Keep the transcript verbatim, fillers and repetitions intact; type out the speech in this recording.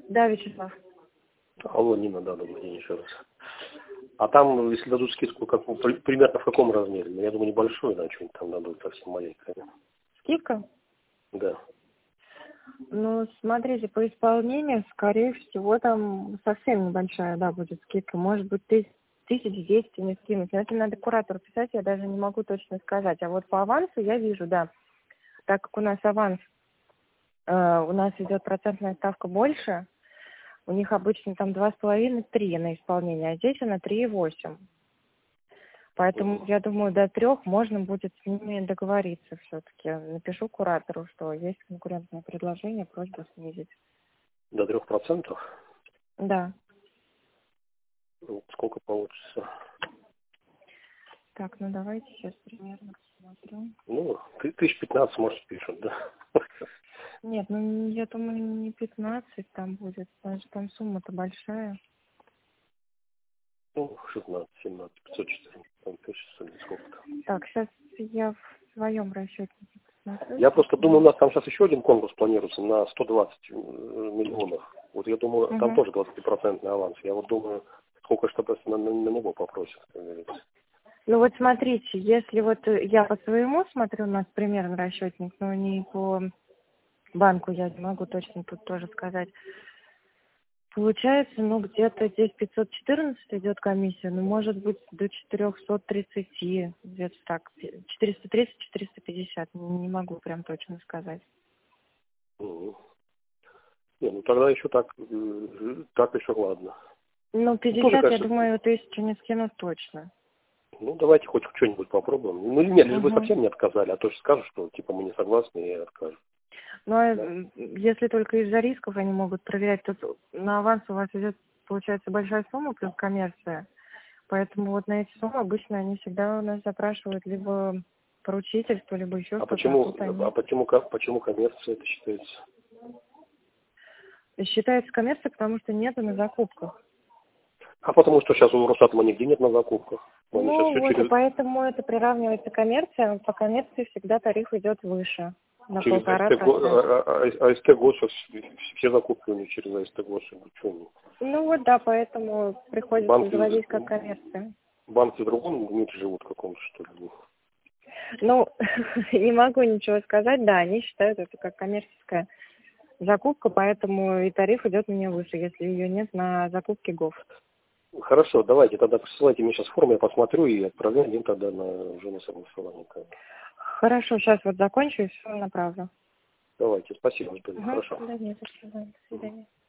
Да, Вячеслав. Алло, Нина, да, добрый день еще раз. А там, если дадут скидку, как, при- примерно в каком размере? Ну, я думаю, небольшой, да, что-нибудь там дадут, совсем маленькое. Скидка? Да. Ну, смотрите, по исполнению, скорее всего, там совсем небольшая, да, будет скидка. Может быть, тысяч, тысяч десять не скинуть. Но это надо куратору писать, я даже не могу точно сказать. А вот по авансу я вижу, да, так как у нас аванс, э, у нас идет процентная ставка больше, у них обычно там два с половиной три на исполнение, а здесь она три и восемь. Поэтому, я думаю, до трех можно будет с ними договориться все-таки. Напишу куратору, что есть конкурентное предложение, просьба снизить. До трех процентов? Да. Ну, сколько получится? Так, ну давайте сейчас примерно посмотрю. Ну, ты- тысяч пятнадцать, может, пишут, да. Нет, ну я думаю, не пятнадцать там будет, потому что там сумма-то большая. Ну, шестнадцать, семнадцать, пятьсот четырнадцать, там пишется, или сколько там. Так, сейчас я в своем расчете посмотрю. Я просто думаю, у нас там сейчас еще один конкурс планируется на сто двадцать э, миллионов. Вот я думаю, там Угу. тоже двадцатипроцентный аванс. Я вот думаю, сколько что просто на, на- на него попросят, как говорится. Ну вот смотрите, если вот я по своему смотрю, у нас примерно расчетник, но не по банку я не могу точно тут тоже сказать. Получается, ну, где-то здесь пятьсот четырнадцать идет комиссия, ну, может быть, до четыреста тридцать, где-то так, четыреста тридцать четыреста пятьдесят, не могу прям точно сказать. Мгм. Не, ну тогда еще так, э, так еще ладно. Ну, Ну, тоже, пятьдесят, я конечно, думаю, тысячу не скинут точно. ну давайте хоть что-нибудь попробуем. Ну или нет, лишь бы Угу. совсем не отказали, а то что скажут, что типа мы не согласны и откажем. Ну, а Да. если только из-за рисков они могут проверять, то на аванс у вас идет, получается, большая сумма плюс коммерция. Поэтому вот на эти суммы обычно они всегда у нас запрашивают либо поручительство, либо еще А что-то, а почему, тут а они... почему, ко- почему коммерция это считается? Считается коммерция, потому что нету на закупках. А потому что сейчас у Росатома нигде нет на закупках. Они сейчас Ну все вот, и через, поэтому это приравнивается к коммерции, а по коммерции всегда тариф идет выше, на через полтора АСТ, го- процента. а- а- а- АСТ год сейчас все закупки у них через АСТ год. Почему? Ну вот, да, поэтому приходится Банки, заводить как коммерция. банки в другом мире живут каком-то, что ли? Ну, не могу ничего сказать, да, они считают это как коммерческая закупка, поэтому и тариф идет у нее выше, если ее нет на закупке ГОВ. Хорошо, давайте тогда присылайте мне сейчас форму, я посмотрю и отправляем тогда на, уже на согласование. Хорошо, сейчас вот закончу и все направлю. Давайте, спасибо, Антон. Угу. Хорошо. Да нет, до свидания. До свидания.